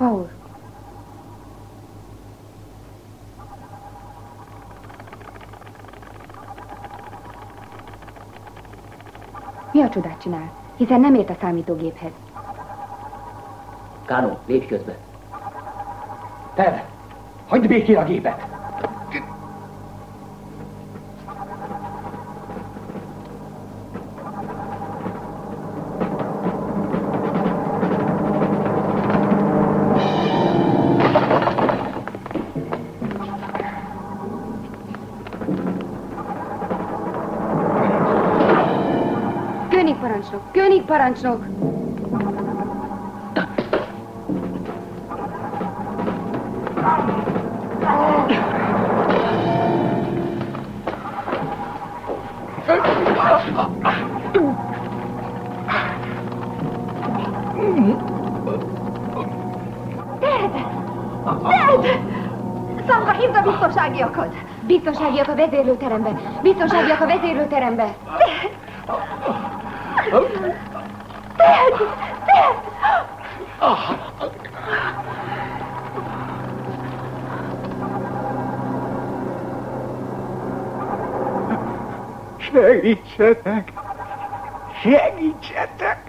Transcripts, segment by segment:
Paul. Mi a csodát csinál? Hiszen nem ért a számítógéphez. Kánó, lépj közbe. Ted, hagyd békén a gépet! König parancsnok! Sandra, hívd a biztonságiakat! Biztonságiak a vezérlőterembe! Biztonságiak a vezérlőterembe! Segítsetek! Segítsetek!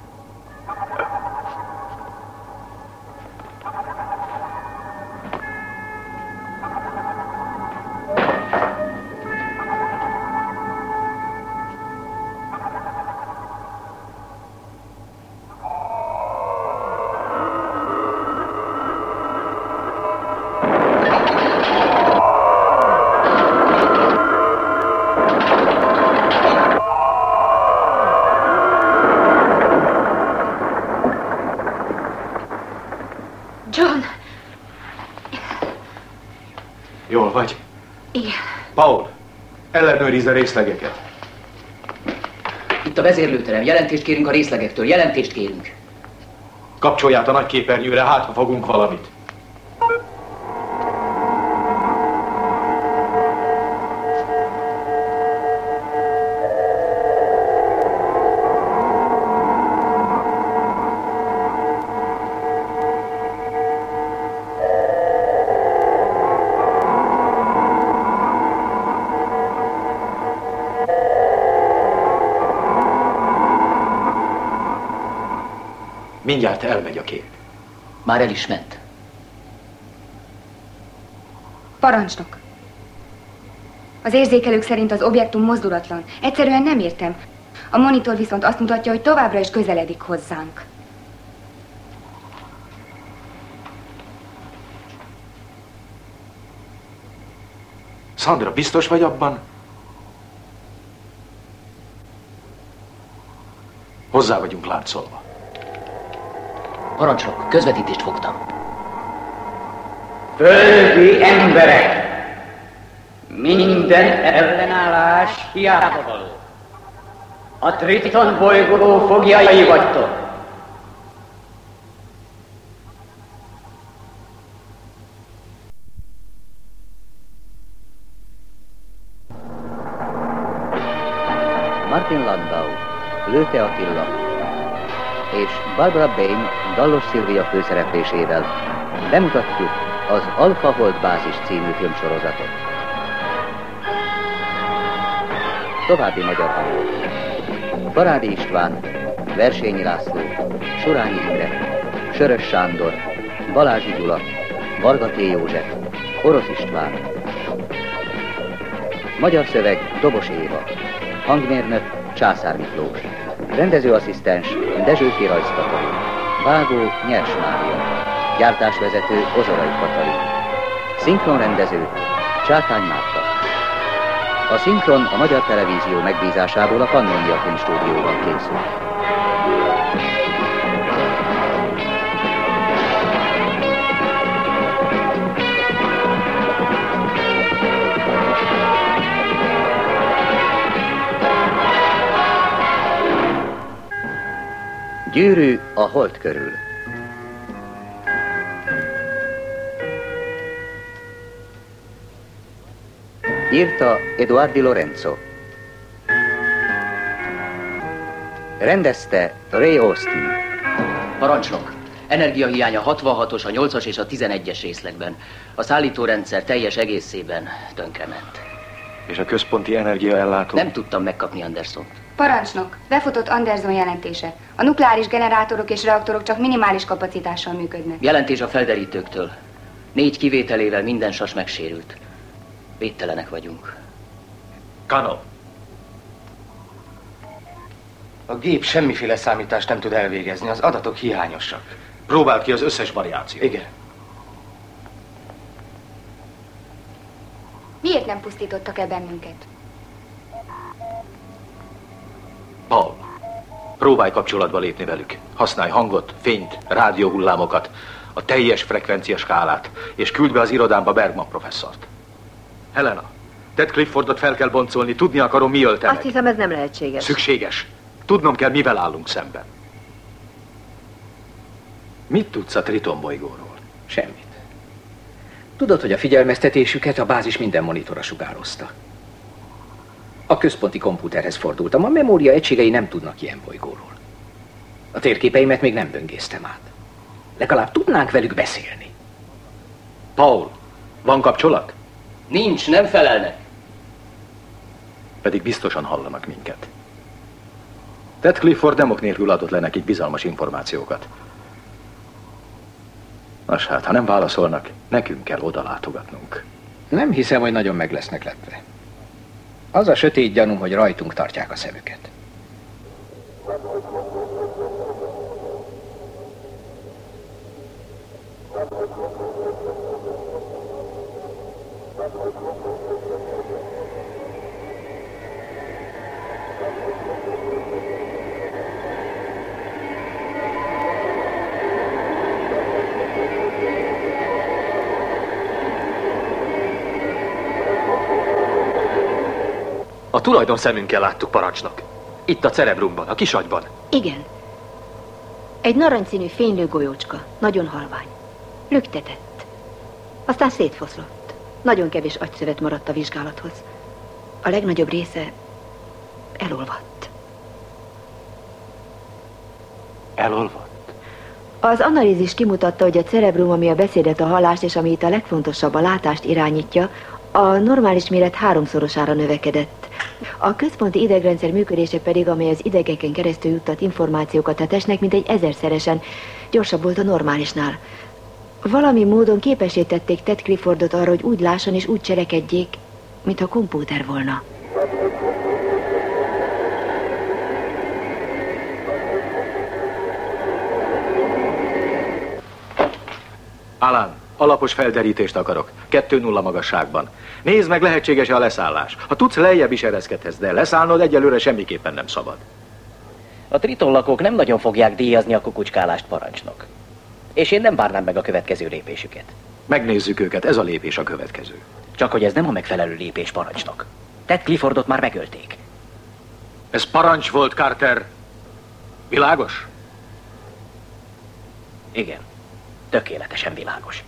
Jól vagy? Igen. Paul, ellenőrizz a részlegeket. Itt a vezérlőterem. Jelentést kérünk a részlegektől. Jelentést kérünk. Kapcsolját a nagyképernyőre, hát ha fogunk valamit. Mindjárt elmegy a kép. Már el is ment. Parancsnok. Az érzékelők szerint az objektum mozdulatlan. Egyszerűen nem értem. A monitor viszont azt mutatja, hogy továbbra is közeledik hozzánk. Sandra, biztos vagy abban? Hozzá vagyunk láncolva. Parancsnok, közvetítést fogtam. Földi emberek! Minden ellenállás hiába való. A Triton bolygó foglyai vagytok. Martin Landau, Lőke Attila és Barbara Bain Dallos Szilvia főszereplésével bemutatjuk az Alpha Hold Bázis című filmsorozatot. További magyar hangok: Parádi István, Versényi László, Surányi Imre, Sörös Sándor, Balázsi Gyula, Varga T. József, Orosz István. Magyar szöveg Dobos Éva, hangmérnök Császár Miklós, rendezőasszisztens Dezsőki Rajz Katalin, vágó Nyers Mária, gyártásvezető Ozorai Katalin, szinkronrendező Csákány Márta. A szinkron a Magyar Televízió megbízásából a Pannonia Filmstúdióban készült. Gyűrű a hold körül. Írta Eduardo Lorenzo. Rendezte Ray Austin. Parancsnok, Energiahiánya 66-os, a 8-as és a 11-es részlegben. A szállítórendszer teljes egészében tönkrement. És a központi energiaellátó? Nem tudtam megkapni Andersont. Parancsnok, befutott Anderson jelentése. A nukleáris generátorok és reaktorok csak minimális kapacitással működnek. Jelentés a felderítőktől. 4 kivételével minden sas megsérült. Védtelenek vagyunk. Kano. A gép semmiféle számítást nem tud elvégezni, az adatok hiányosak. Próbáld ki az összes variációt. Igen. Miért nem pusztítottak el bennünket? Paul, próbálj kapcsolatba lépni velük. Használj hangot, fényt, rádióhullámokat, a teljes frekvencia skálát, és küld be az irodámba Bergman professzort. Helena, Ted Cliffordot fel kell boncolni, tudni akarom, mi ölte meg. Azt hiszem, ez nem lehetséges. Szükséges. Tudnom kell, mivel állunk szemben. Mit tudsz a Triton bolygóról? Semmit. Tudod, hogy a figyelmeztetésüket a bázis minden monitora sugározta. A központi komputerhez fordultam, a memória egységei nem tudnak ilyen bolygóról. A térképeimet még nem böngésztem át. Legalább tudnánk velük beszélni. Paul, van kapcsolat? Nincs, nem felelnek. Pedig biztosan hallanak minket. Ted Clifford nem ok nélkül adott le nekik bizalmas információkat. Nos hát, ha nem válaszolnak, nekünk kell oda látogatnunk. Nem hiszem, hogy nagyon meg lesznek lepve. Az a sötét gyanúm, hogy rajtunk tartják a szemüket. A tulajdon szemünkkel láttuk, parancsnok. Itt a cerebrumban, a kisagyban. Igen. Egy narancsszínű fénylő golyócska, nagyon halvány. Lüktetett. Aztán szétfoszlott. Nagyon kevés agyszövet maradt a vizsgálathoz. A legnagyobb része elolvadt. Elolvadt? Az analízis kimutatta, hogy a cerebrum, ami a beszédet, a hallást és ami itt a legfontosabb, a látást irányítja, a normális méret 3-szorosára növekedett. A központi idegrendszer működése pedig, amely az idegeken keresztül juttat információkat a testnek, mintegy 1000-szeresen gyorsabb volt a normálisnál. Valami módon képessé tették Ted Cliffordot arra, hogy úgy lásson és úgy cselekedjék, mintha kompúter volna. Alan, alapos felderítést akarok. 2-0 magasságban. Nézd meg, lehetséges-e a leszállás. Ha tudsz, lejjebb is ereszkedhetsz, de leszállnod egyelőre semmiképpen nem szabad. A Triton lakók nem nagyon fogják díjazni a kukucskálást, parancsnok. És én nem várnám meg a következő lépésüket. Megnézzük őket, ez a lépés a következő. Csak hogy ez nem a megfelelő lépés, parancsnok. Ted Cliffordot már megölték. Ez parancs volt, Carter. Világos? Igen, tökéletesen világos.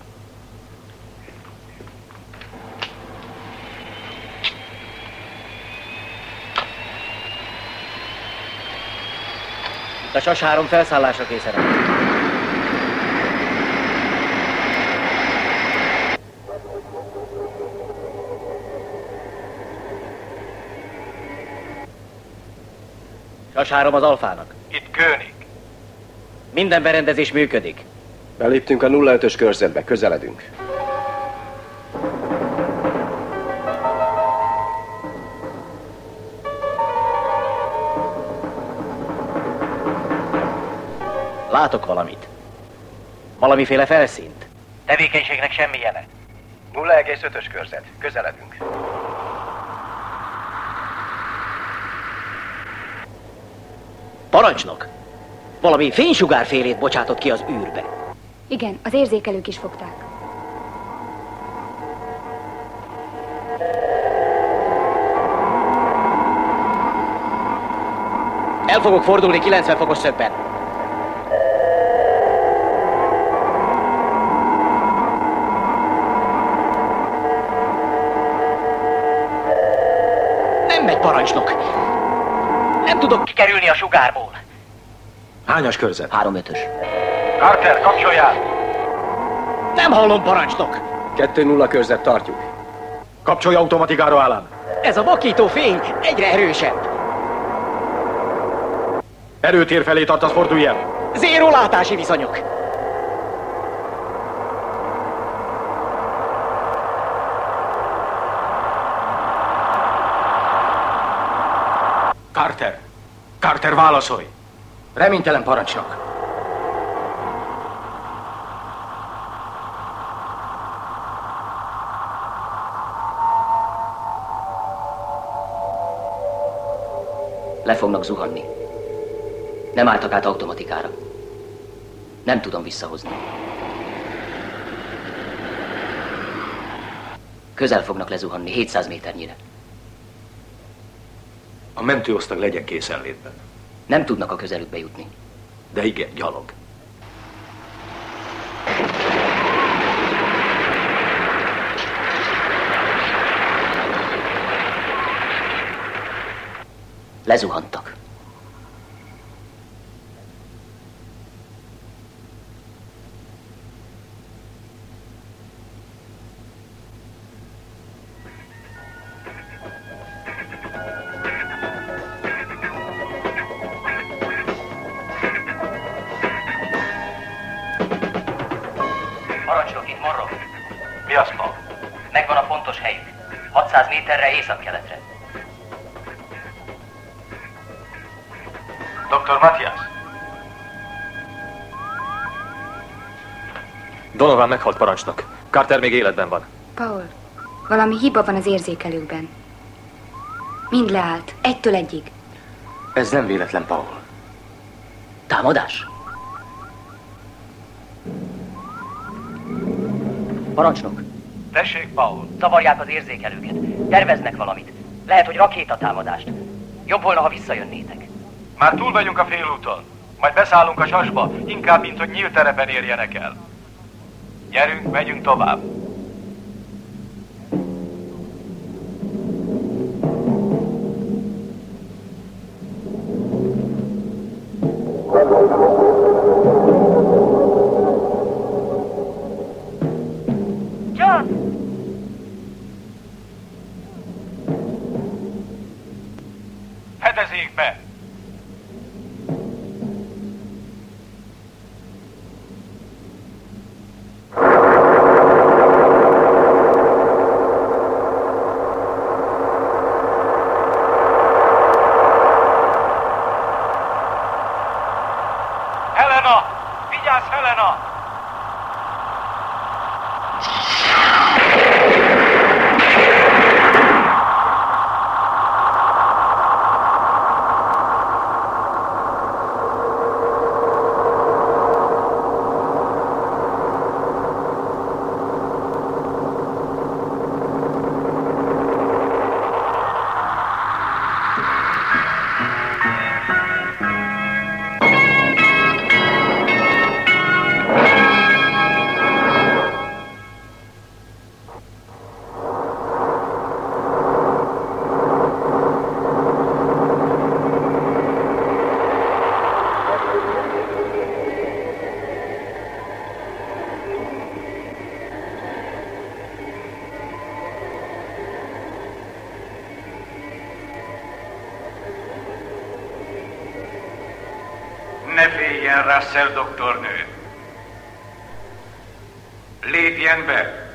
A SAS 3 felszállásra készen áll. SAS 3 az Alfának. Itt König. Minden berendezés működik. Beléptünk a 05-ös körzetbe, közeledünk. Látok valamit. Valamiféle felszínt. Tevékenységnek semmi jele. 0,5-ös körzet, közeledünk. Parancsnok! Valami fénysugárfélét bocsátott ki az űrbe. Igen, az érzékelők is fogták. El fogok fordulni 90 fokos szögben. Nem megy, parancsnok. Nem tudok kikerülni a sugárból. Hányas körzet? 3-5-ös. Carter, kapcsoljál! Nem hallom, parancsnok! 2-0 körzet, tartjuk. Kapcsolja automatikára, Alan. Ez a vakító fény egyre erősebb. Erőtér felé tartasz, fordulj el. Zéró látási viszonyok. Carter! Carter, válaszolj! Reménytelen parancsnok. Le fognak zuhanni. Nem álltak át automatikára. Nem tudom visszahozni. Közel fognak lezuhanni, 700 méternyire. A mentőosztag legyen készenlétben. Nem tudnak a közelükbe jutni. De igen, gyalog. Lezuhantak. Parancsnok, itt Morrow. Mi az, Paul? Megvan a pontos helyük. 600 méterre északkeletre. Dr. Matthias. Donovan meghalt, parancsnok. Carter még életben van. Paul, valami hiba van az érzékelőkben. Mind leállt, 1-től 1-ig. Ez nem véletlen, Paul. Támadás? Parancsnok. Tessék, Paul. Zavarják az érzékelőket. Terveznek valamit. Lehet, hogy rakétatámadást. Jobb volna, ha visszajönnétek. Már túl vagyunk a félúton. Majd beszállunk a sasba, inkább, mint hogy nyílt terepen érjenek el. Gyerünk, megyünk tovább. John! Fedezzék be! Helena! Vigyázz, Helena! Ne féljen, Russell doktornő. Lépjen be.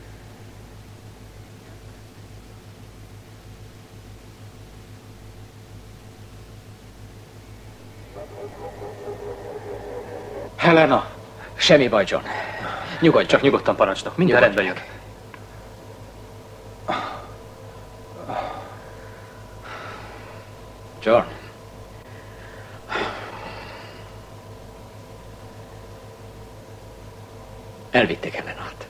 Helena! Semmi baj, John. Nyugodj, csak nyugodtan, parancsnok. Minden rendben jön. John. Elvitték Helenát.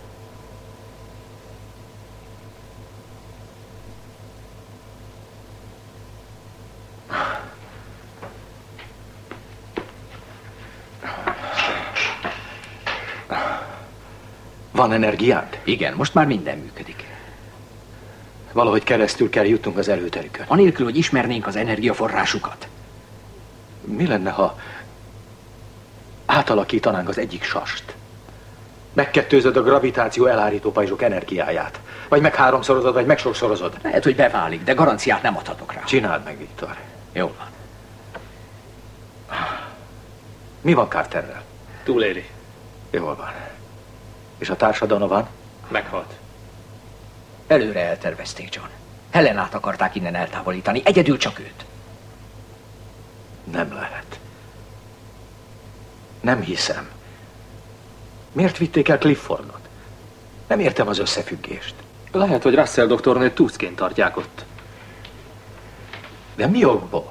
Van energiád? Igen, most már minden működik. Valahogy keresztül kell jutnunk az előterükön. Anélkül, hogy ismernénk az energiaforrásukat. Mi lenne, ha Átalakítanánk az egyik sast. Megkettőzöd a gravitáció elhárító pajzsok energiáját. Vagy megháromszorozod, vagy megsokszorozod. Lehet, hogy beválik, de garanciát nem adhatok rá. Csináld meg, Viktor. Jó van. Mi van Carterrel? Túléli. Jól van. És a társa Donovan? Meghalt. Előre eltervezték, John. Helenát akarták innen eltávolítani, egyedül csak őt. Nem lehet. Nem hiszem. Miért vitték el Cliffordot? Nem értem az összefüggést. Lehet, hogy Russell doktornőt túszként tartják ott. De mi okból?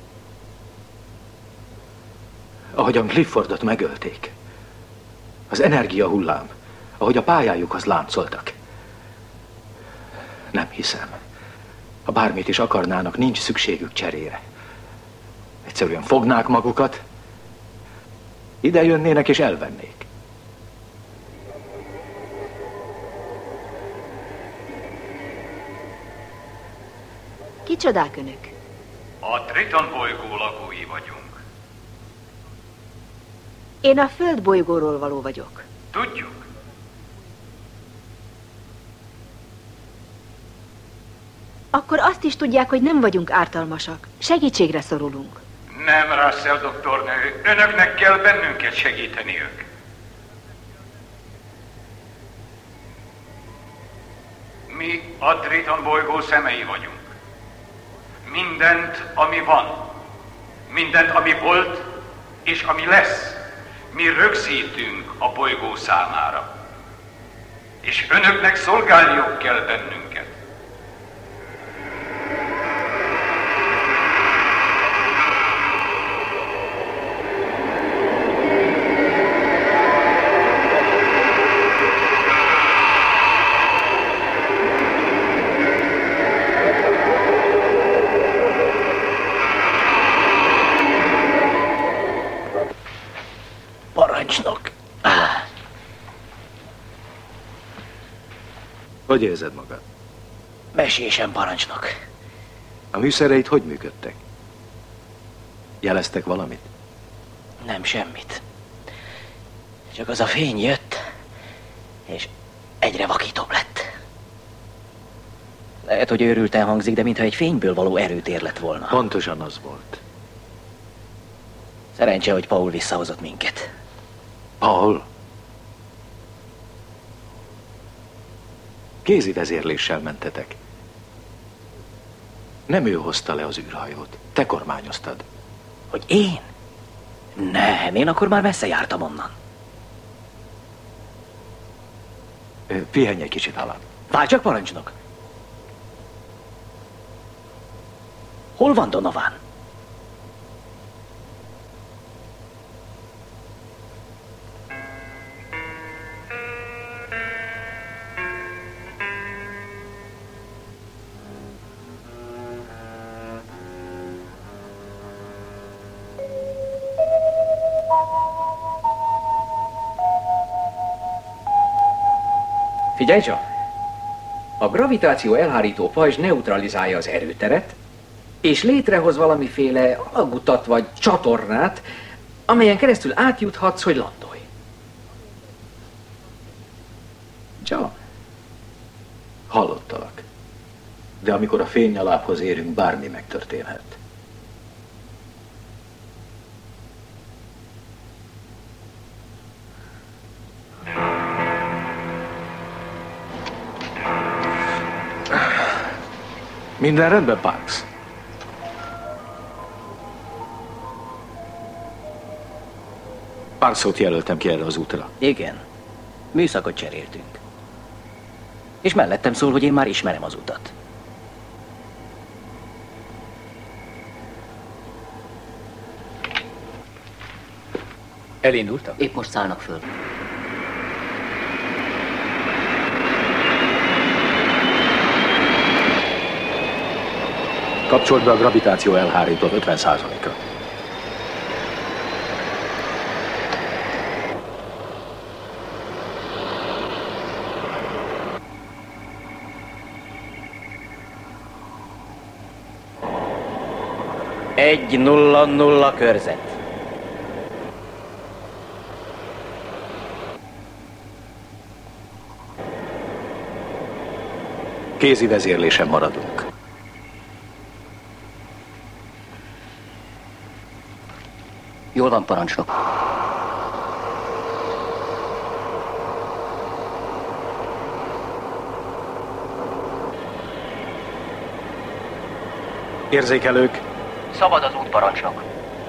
Ahogyan Cliffordot megölték. Az energiahullám, ahogy a pályájukhoz láncoltak. Nem hiszem. Ha bármit is akarnának, nincs szükségük cserére. Egyszerűen fognák magukat, ide jönnének és elvennék. Kicsodák önök? A Triton bolygó lakói vagyunk. Én a Föld bolygóról való vagyok. Tudjuk. Akkor azt is tudják, hogy nem vagyunk ártalmasak. Segítségre szorulunk. Nem, Russell doktornő. Önöknek kell bennünket segíteniük. Mi a Triton bolygó szemei vagyunk. Mindent, ami van, mindent, ami volt, és ami lesz, mi rögzítünk a bolygó számára. És önöknek szolgálniuk kell bennünket. Parancsnok. Hogy érzed magad? Mesésen, parancsnok. A műszereid hogy működtek? Jeleztek valamit? Nem semmit. Csak az a fény jött, és egyre vakítóbb lett. Lehet, hogy őrülten hangzik, de mintha egy fényből való erőtér lett volna. Pontosan az volt. Szerencse, hogy Paul visszahozott minket. Paul? Kézi vezérléssel mentetek. Nem ő hozta le az űrhajót. Te kormányoztad. Hogy én? Nem, én akkor már messze jártam onnan. Pihenj egy kicsit, Alan. Várj csak, parancsnok. Hol van Donovan? Figyelj csak! A gravitáció elhárító pajzs neutralizálja az erőteret, és létrehoz valamiféle alagutat vagy csatornát, amelyen keresztül átjuthatsz, hogy landolj. John, hallottalak. De amikor a fénynyalábhoz érünk, bármi megtörténhet. Minden rendben, Parks? Parksot jelöltem ki erre az útra. Igen. Műszakot cseréltünk. És mellettem szól, hogy én már ismerem az utat. Elindultak? Épp most szállnak föl. Kapcsolt be a gravitáció elhárított 50%-ra. Egy 0-0 körzet. Kézi vezérlésen maradunk. Jól van, parancsnok. Érzékelők. Szabad az út, parancsnok.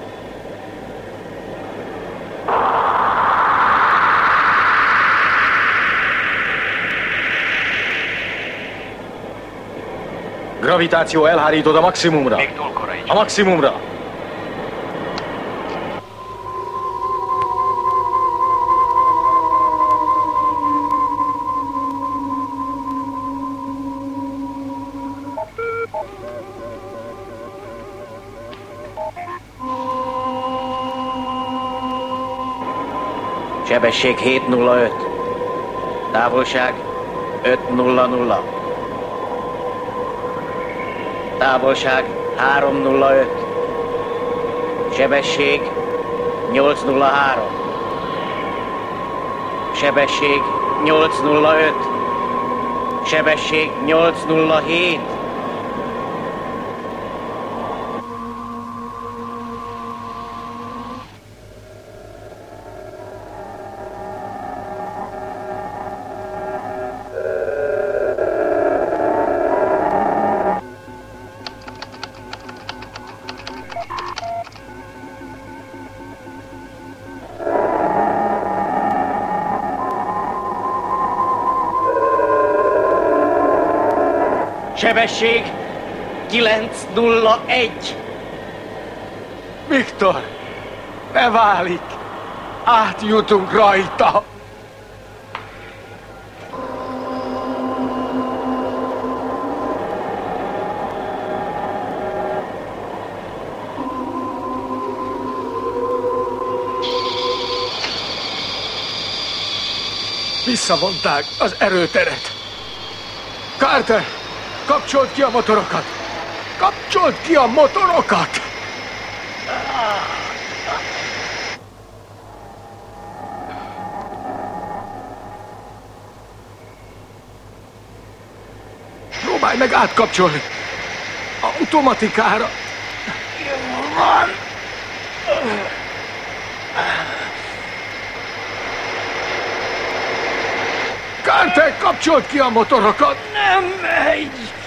Gravitáció elhárítod a maximumra. Még túl korai. A maximumra. Sebesség 705. Távolság 500. Távolság 305. Sebesség 803. Sebesség 805. Sebesség 807. Sebesség 901. Viktor, ne válik! Átjutunk rajta! Visszavonták az erőteret. Carter, kapcsold ki a motorokat! Kapcsold ki a motorokat! Próbálj meg átkapcsolni! Automatikára! Van! Carter, kapcsold ki a motorokat! Nem megy!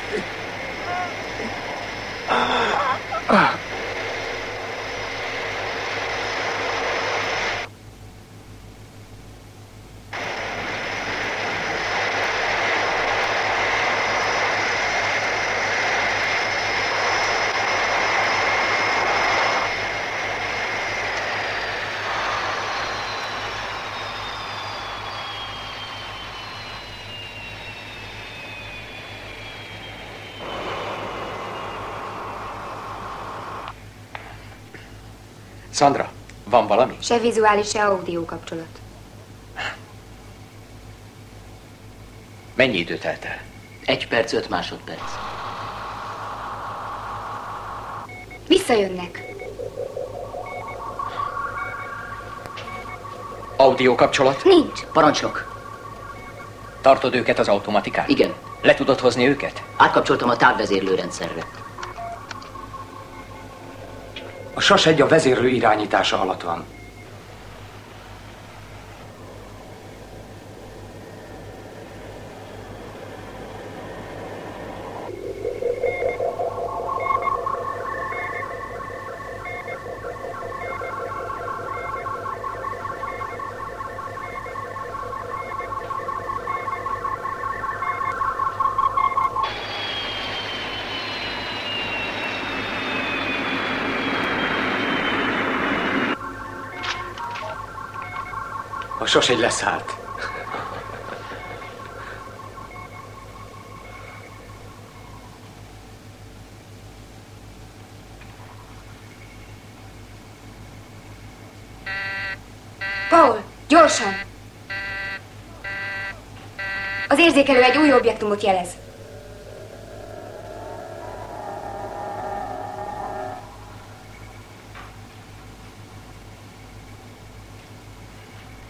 Sandra, van valami? Se vizuális, se audio kapcsolat. Mennyi idő telt el? 1 perc, 5 másodperc. Visszajönnek. Audio kapcsolat? Nincs. Parancsnok. Tartod őket az automatikán? Igen. Le tudod hozni őket? Átkapcsoltam a távvezérlőrendszerre. A SAS 1 a vezérlő irányítása alatt van. A SAS 1 leszállt. Paul, gyorsan! Az érzékelő egy új objektumot jelez.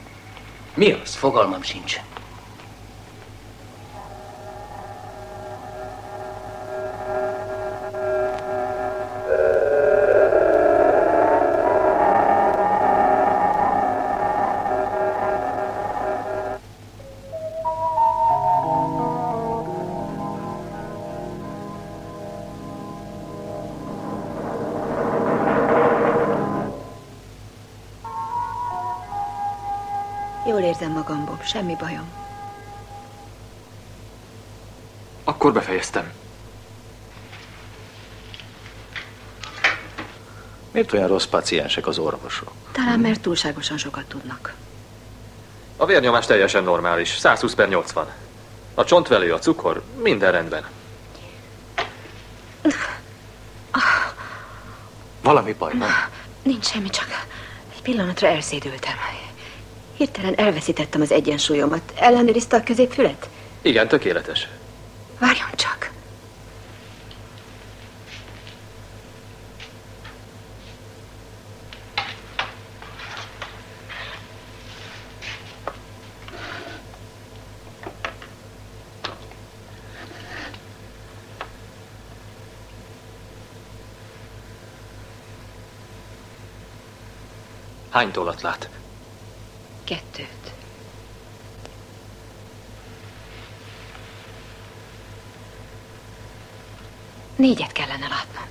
Mi az? Fogalmam sincs. Jól érzem magam, Bob, semmi bajom. Akkor befejeztem. Miért olyan rossz paciensek az orvosok? Talán mert túlságosan sokat tudnak. A vérnyomás teljesen normális, 120/80. A csontvelő, a cukor, minden rendben. Valami baj van? Nincs semmi, csak egy pillanatra elszédültem. Hirtelen elveszítettem az egyensúlyomat. Ellenőrizte a középfület? Igen, tökéletes. Várjon csak. Hány tollat lát? 2. Négyet kellene látnom.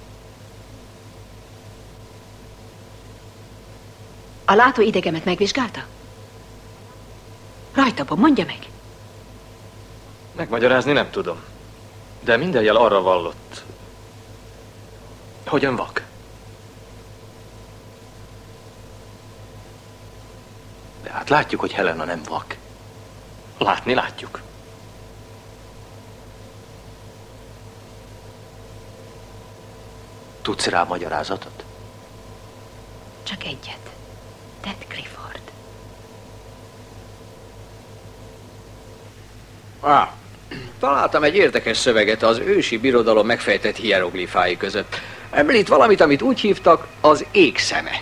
A látóidegemet megvizsgálta? Rajta, Bob, mondja meg. Megmagyarázni nem tudom. De minden jel arra vallott, hogy ön vak. De hát látjuk, hogy Helena nem vak. Látni látjuk. Tudsz rá magyarázatot? Csak egyet. Ted Clifford. Találtam egy érdekes szöveget az ősi birodalom megfejtett hieroglifái között. Említ valamit, amit úgy hívtak, az ég szeme.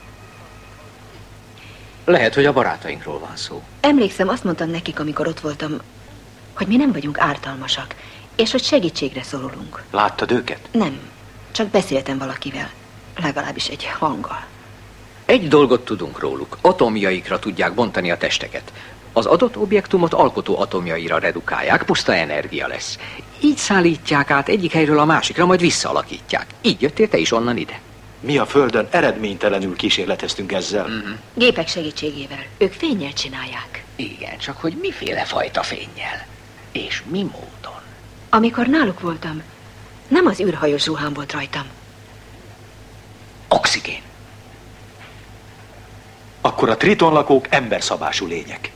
Lehet, hogy a barátainkról van szó. Emlékszem, azt mondtam nekik, amikor ott voltam, hogy mi nem vagyunk ártalmasak, és hogy segítségre szorulunk. Láttad őket? Nem, csak beszéltem valakivel, legalábbis egy hanggal. Egy dolgot tudunk róluk. Atomjaikra tudják bontani a testeket. Az adott objektumot alkotó atomjaira redukálják, puszta energia lesz. Így szállítják át egyik helyről a másikra, majd visszaalakítják. Így jöttél te is onnan ide. Mi a Földön eredménytelenül kísérleteztünk ezzel. Gépek segítségével. Ők fénnyel csinálják. Igen, csak hogy miféle fajta fénnyel? És mi módon? Amikor náluk voltam, nem az űrhajós ruhám volt rajtam. Oxigén. Akkor a Triton lakók emberszabású lények.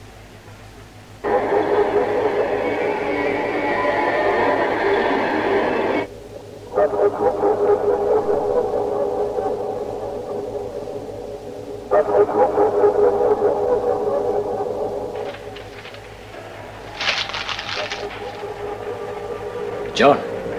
John.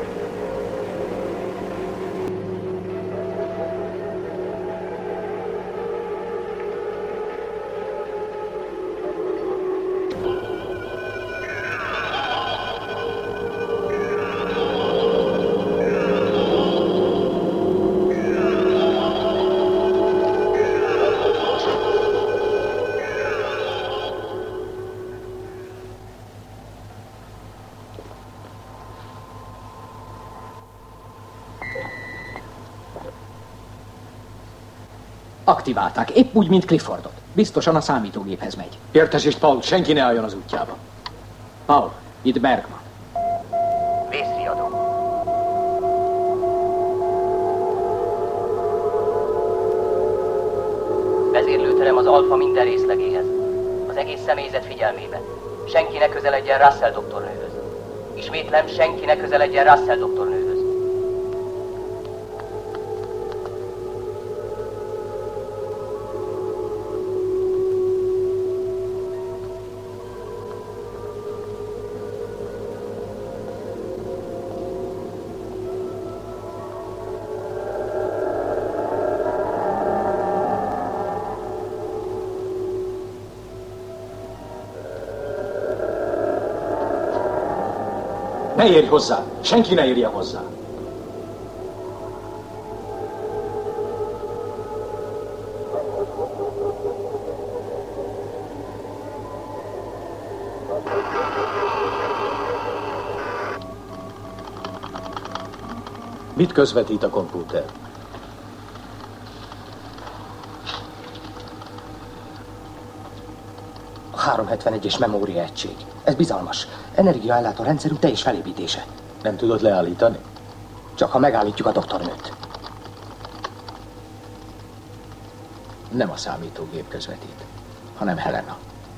Aktiválták, épp úgy, mint Cliffordot. Biztosan a számítógéphez megy. Értesést, Paul, senki ne álljon az útjába. Paul, itt Bergman. Vészriadó. Vezérlőterem az Alfa minden részlegéhez. Az egész személyzet figyelmébe. Senki ne közeledjen Russell doktornőhöz. Ismétlem, senki ne közeledjen Russell doktornőhöz. Ne érj hozzá! Senki ne érje hozzá! Mit közvetít a kompúter? 371-es memória egység. Ez bizalmas. Energiaellátó rendszerünk teljes felépítése. Nem tudod leállítani? Csak ha megállítjuk a doktornőt. Nem a számítógép közvetít, hanem Helena.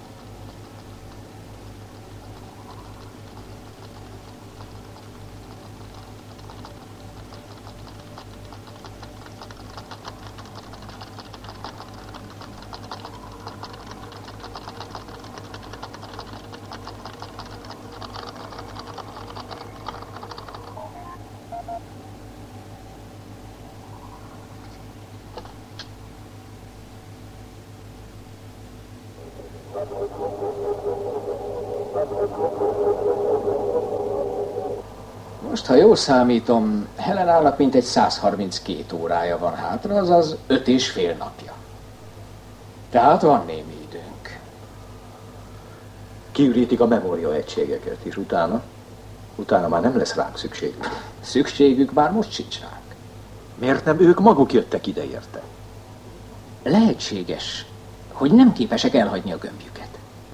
Most, ha jól számítom, Helenának mintegy 132 órája van hátra, azaz 5,5 napja. Tehát van némi időnk. Kiürítik a memória egységeket, és utána már nem lesz ránk szükségük. Szükségük már most sincs ránk. Miért nem ők maguk jöttek ide érte? Lehetséges, hogy nem képesek elhagyni a gömbjüket.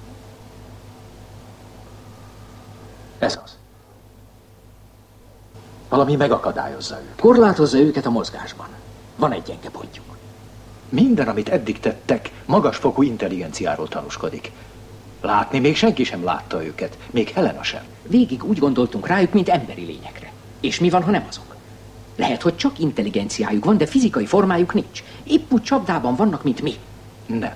Ez az. Valami megakadályozza őket. Korlátozza őket a mozgásban. Van egy gyenge pontjuk. Minden, amit eddig tettek, magasfokú intelligenciáról tanúskodik. Látni még senki sem látta őket, még Helena sem. Végig úgy gondoltunk rájuk, mint emberi lényekre. És mi van, ha nem azok? Lehet, hogy csak intelligenciájuk van, de fizikai formájuk nincs. Épp úgy csapdában vannak, mint mi. Nem.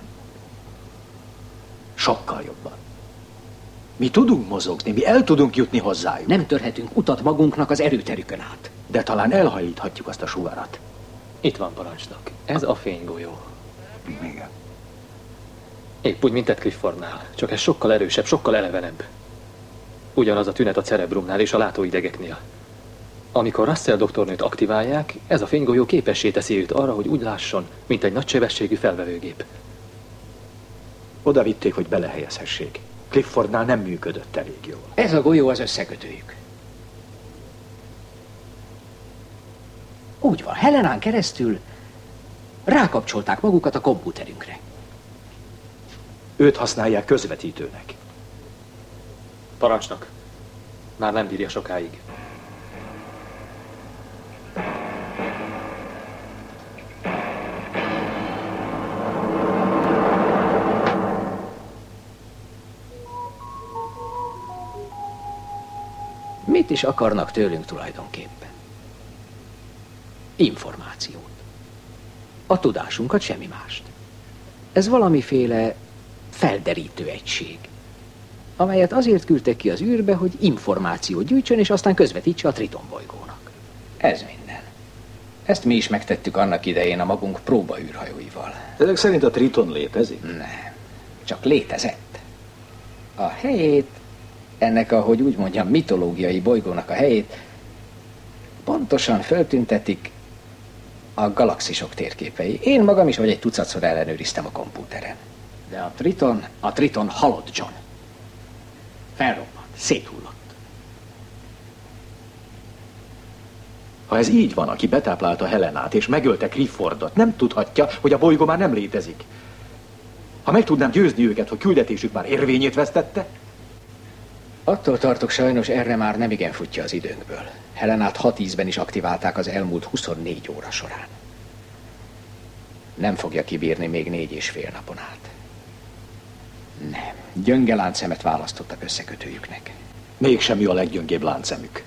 Sokkal jobban. Mi tudunk mozogni, mi el tudunk jutni hozzájuk. Nem törhetünk utat magunknak az erőterükön át. De talán elhajlíthatjuk azt a sugarat. Itt van, parancsnok. Ez a fénygolyó. Igen. Épp úgy, mint Ted Cliffordnál. Csak ez sokkal erősebb, sokkal elevenebb. Ugyanaz a tünet a cerebrumnál és a látóidegeknél. Amikor Russell doktornőt aktiválják, ez a fénygolyó képessé teszi őt arra, hogy úgy lásson, mint egy nagysebességű felvevőgép. Oda vitték, hogy belehelyezhessék. Cliffordnál nem működött elég jól. Ez a golyó az összekötőjük. Úgy van, Helenán keresztül rákapcsolták magukat a kompúterünkre. Őt használják közvetítőnek. Parancsnok. Már nem bírja sokáig. Mit is akarnak tőlünk tulajdonképpen? Információt. A tudásunkat, semmi mást. Ez valamiféle felderítő egység, amelyet azért küldtek ki az űrbe, hogy információt gyűjtsön, és aztán közvetítse a Triton bolygónak. Ez minden. Ezt mi is megtettük annak idején a magunk próbaűrhajóival. Ezek szerint a Triton létezik? Nem, csak létezett. A helyét, ennek, ahogy úgy mondjam, mitológiai bolygónak a helyét pontosan feltüntetik a galaxisok térképei. Én magam is vagy egy tucatszor ellenőriztem a kompúteren. De a Triton halott, John. Felrobbant, széthullott. Ha ez így van, aki betáplálta Helenát és megölte Cliffordot, nem tudhatja, hogy a bolygó már nem létezik. Ha meg tudnám győzni őket, hogy küldetésük már érvényét vesztette? Attól tartok, sajnos erre már nem igen futja az időnkből. Helenát 6 ízben is aktiválták az elmúlt 24 óra során. Nem fogja kibírni még 4,5 napon át. Nem. Gyönge láncszemet választottak összekötőjüknek. Mégsem mi a leggyöngébb láncszemük.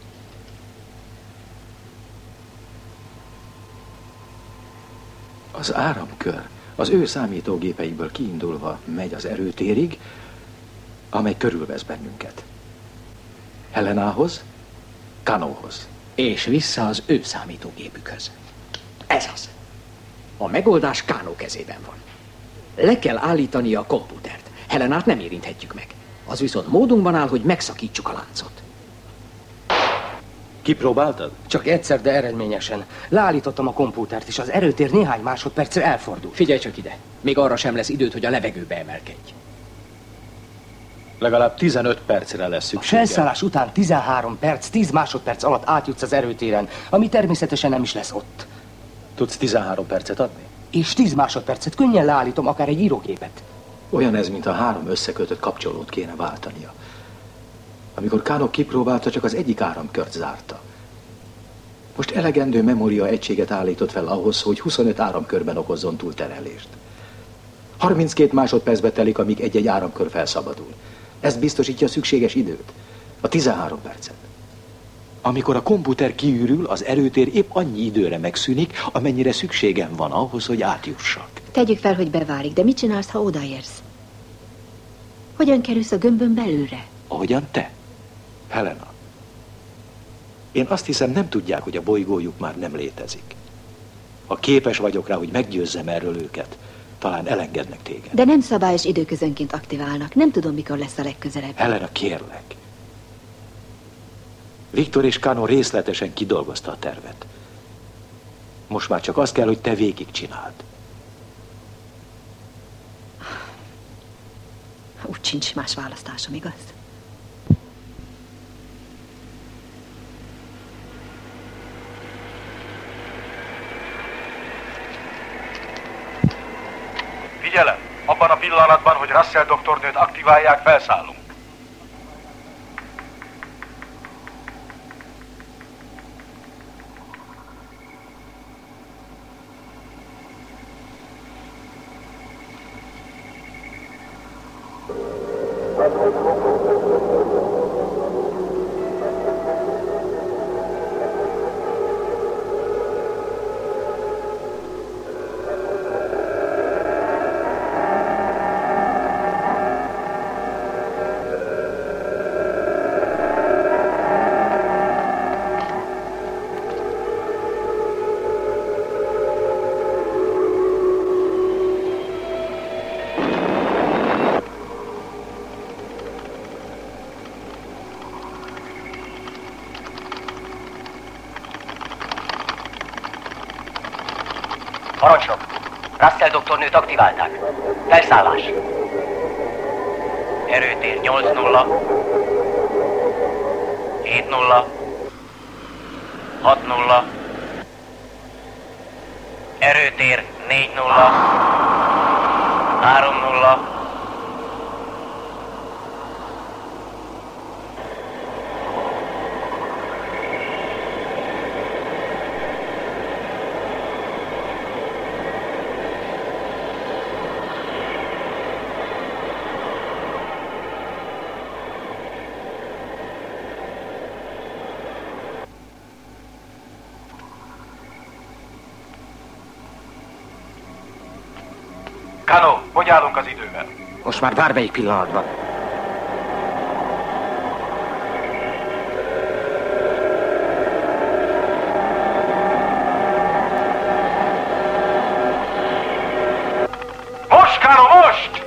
Az áramkör az ő számítógépeikből kiindulva megy az erőtérig, amely körülvesz bennünket. Helenához, Kanóhoz. És vissza az ő számítógépükhöz. Ez az. A megoldás Kánó kezében van. Le kell állítani a komputert. Helenát nem érinthetjük meg. Az viszont módunkban áll, hogy megszakítsuk a láncot. Kipróbáltad? Csak egyszer, de eredményesen. Leállítottam a komputert, és az erőtér néhány másodpercre elfordult. Figyelj csak ide. Még arra sem lesz időt, hogy a levegőbe emelkedj. Legalább 15 percre lesz szükség. A felszállás után 13 perc, 10 másodperc alatt átjutsz az erőtéren, ami természetesen nem is lesz ott. Tudsz 13 percet adni? És 10 másodpercet könnyen leállítom akár egy írógépet. Olyan ez, mintha 3 összekötött kapcsolót kéne váltania. Amikor Kano kipróbálta, csak az egyik áramkört zárta. Most elegendő memória egységet állított fel ahhoz, hogy 25 áramkörben okozzon túlterhelést. 32 másodpercbe telik, amíg egy-egy áramkör felszabadul. Ez biztosítja a szükséges időt, a 13 percet. Amikor a komputer kiürül, az erőtér épp annyi időre megszűnik, amennyire szükségem van ahhoz, hogy átjussak. Tegyük fel, hogy beválik, de mit csinálsz, ha odaérsz? Hogyan kerülsz a gömbön belülre? Ahogyan te, Helena. Én azt hiszem, nem tudják, hogy a bolygójuk már nem létezik. Ha képes vagyok rá, hogy meggyőzzem erről őket, talán elengednek téged. De nem szabályos időközönként aktiválnak. Nem tudom, mikor lesz a legközelebb. Helena, kérlek. Viktor és Kano részletesen kidolgozta a tervet. Most már csak azt kell, hogy te végigcsináld. Úgy sincs más választásom, igaz? Figyelem! Abban a pillanatban, hogy Russell doktornőt aktiválják, felszállunk. Parancsnok! Russell doktornőt aktiválták. Felszállás! Erőtér 8-0. 7-0. 6-0. Erőtér 4-0. 3-0. Kano, hogy állunk az idővel? Most már bármelyik pillanatban. Most, Kano, most!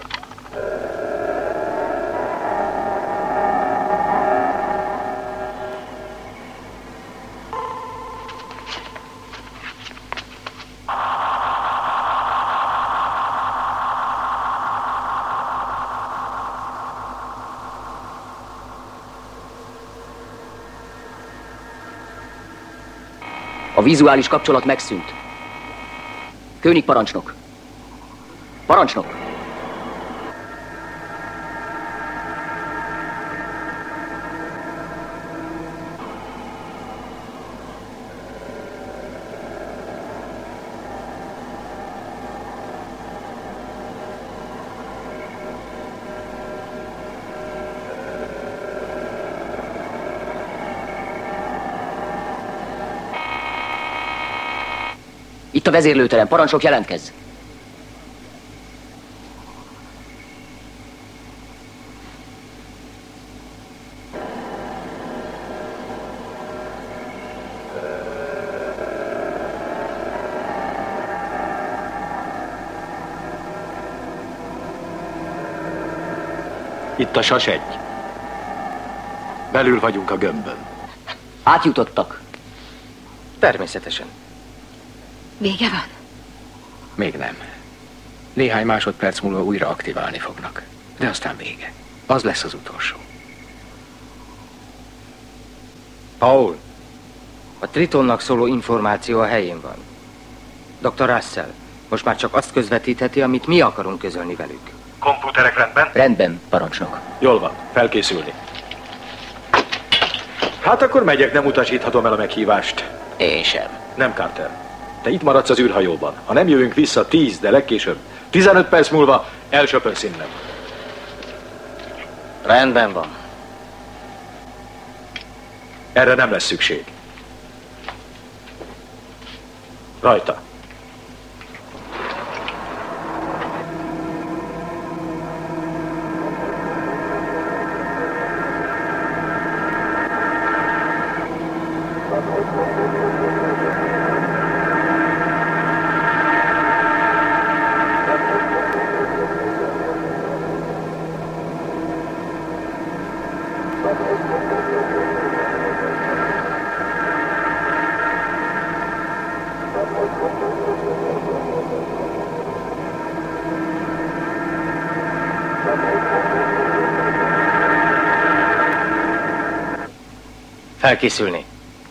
A vizuális kapcsolat megszűnt. König parancsnok. Parancsnok! Itt a vezérlőterem, parancsnok, jelentkezz! Itt a sas 1. Belül vagyunk a gömbön. Átjutottak. Természetesen. Vége van? Még nem. Néhány másodperc múlva újra aktiválni fognak. De aztán vége. Az lesz az utolsó. Paul, a Tritonnak szóló információ a helyén van. Dr. Russell most már csak azt közvetítheti, amit mi akarunk közölni velük. Komputerek rendben? Rendben, parancsnok. Jól van, felkészülni. Hát akkor megyek, nem utasíthatom el a meghívást. Én sem. Nem, Carter. Te itt maradsz az űrhajóban. Ha nem jövünk vissza 10, de legkésőbb 15 perc múlva elsöpörsz innen. Rendben van. Erre nem lesz szükség. Rajta. Felkészülni.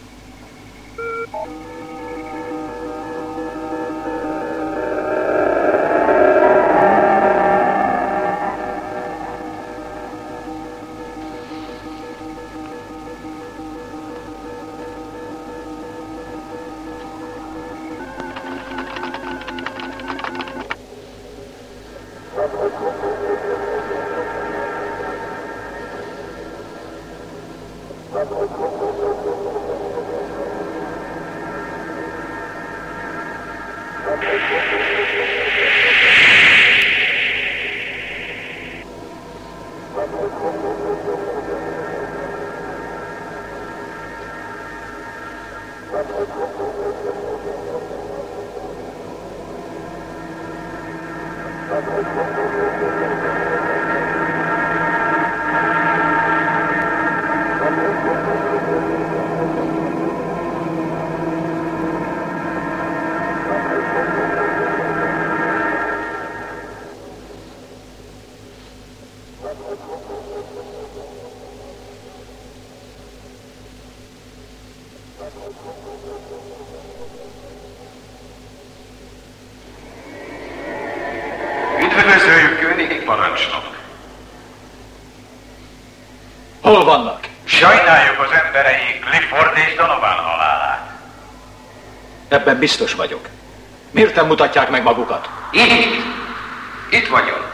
Üdvözöljük König parancsnok! Hol vannak? Sajnáljuk az embereink Clifford és Donovan halálát. Ebben biztos vagyok. Miért nem mutatják meg magukat? Itt vagyok.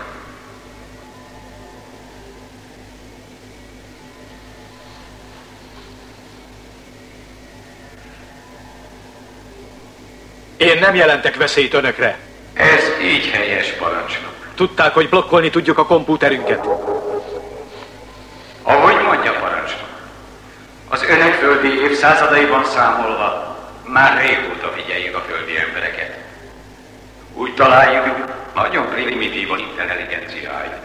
Én nem jelentek veszélyt önökre. Ez így helyes, parancsnok. Tudták, hogy blokkolni tudjuk a kompúterünket. Ahogy mondja, parancsnok. Az önök földi évszázadaiban számolva már régóta figyeljük a földi embereket. Úgy találjuk, nagyon primitív az intelligenciájuk.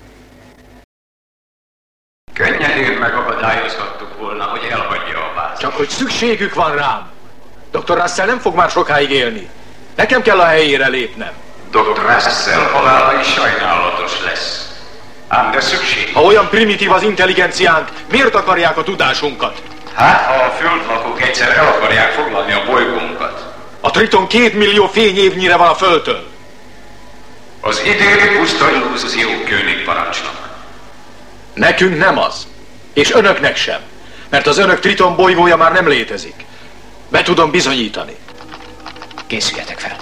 Könnyedén megakadályozhattuk volna, hogy elhagyja a bázist. Csak hogy szükségük van rám. Dr. Russell nem fog már sokáig élni. Nekem kell a helyére lépnem. Dr. Russell halála is sajnálatos lesz. Ám de szükség. Ha olyan primitív az intelligenciánk, miért akarják a tudásunkat? Hát, ha a földlakók egyszer el akarják foglalni a bolygónkat. A Triton 2 millió fényévnyire van a Földtől. Az idő puszta illúzió, König parancsnok. Nekünk nem az. És önöknek sem. Mert az önök Triton bolygója már nem létezik. Be tudom bizonyítani. Készüljetek fel.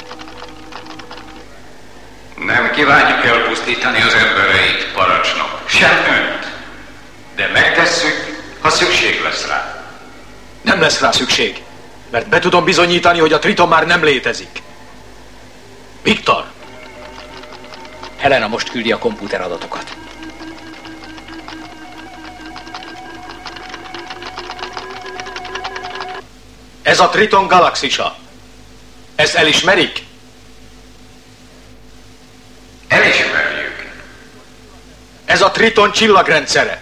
Nem kívánjuk elpusztítani az embereit, parancsnok. Sem önt. De megtesszük, ha szükség lesz rá. Nem lesz rá szükség. Mert be tudom bizonyítani, hogy a Triton már nem létezik. Viktor! Helena most küldi a kompúter adatokat. Ez a Triton galaxisa. Ezt elismerik? Elismerjük. Ez a Triton csillagrendszere.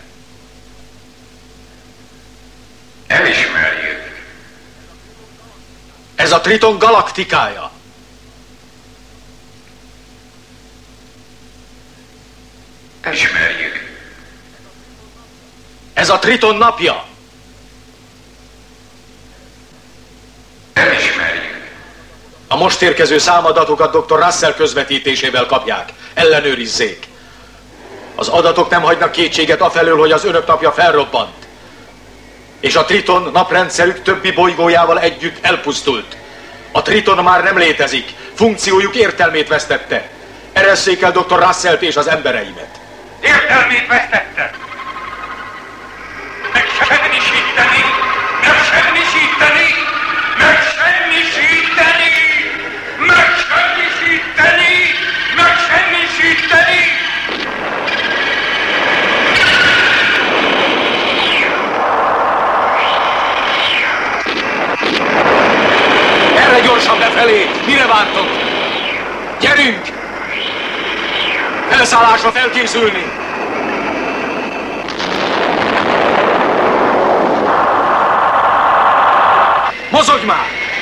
Elismerjük. Ez a Triton galaktikája. Elismerjük. Ez a Triton napja. Elismerjük. A most érkező számadatokat dr. Russell közvetítésével kapják. Ellenőrizzék. Az adatok nem hagynak kétséget afelől, hogy az önök napja felrobbant. És a Triton naprendszerük többi bolygójával együtt elpusztult. A Triton már nem létezik, funkciójuk értelmét vesztette. Eresszék el dr. Russellt és az embereimet. Értelmét vesztette! Megsemmisíteni! Megsemmisíteni! Megsemmisíteni! Megsemmisíteni! Megsemmisíteni! Erre gyorsan befelé! Mire vártok? Gyerünk! Felszállásra felkészülni! Mozogj már!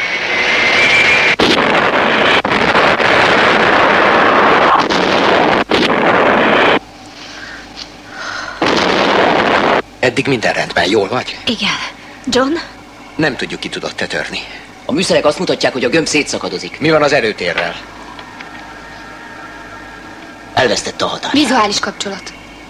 Eddig minden rendben, jól vagy? Igen. John? Nem tudjuk, ki tudott-e törni. A műszerek azt mutatják, hogy a gömb szétszakadozik. Mi van az erőtérrel? Elvesztette a hatást. Vizuális kapcsolat.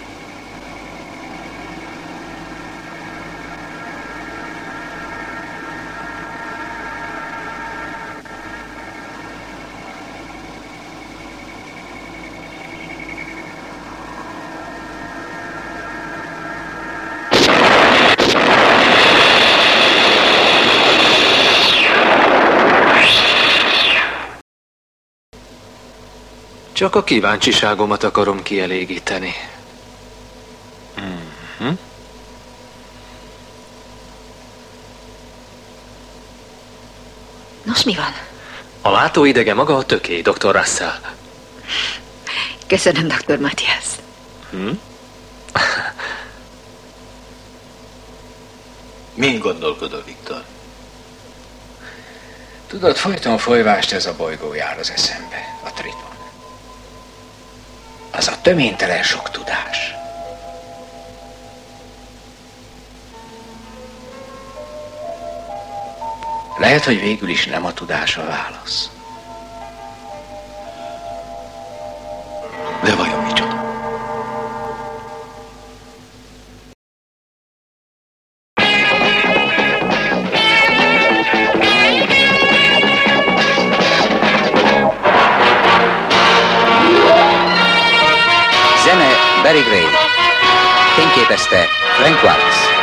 Csak a kíváncsiságomat akarom kielégíteni. Nos, mi van? A látóidege maga a töké, dr. Russell. Köszönöm, dr. Matthias. Min gondolkodol, Viktor? Tudod, folyton folyvást ez a bolygó jár az eszembe, a Triton. Az a töménytelen sok tudás. Lehet, hogy végül is nem a tudás a válasz. De vajon micsoda? Zene Barry Gray. Fényképezte Frank Watts.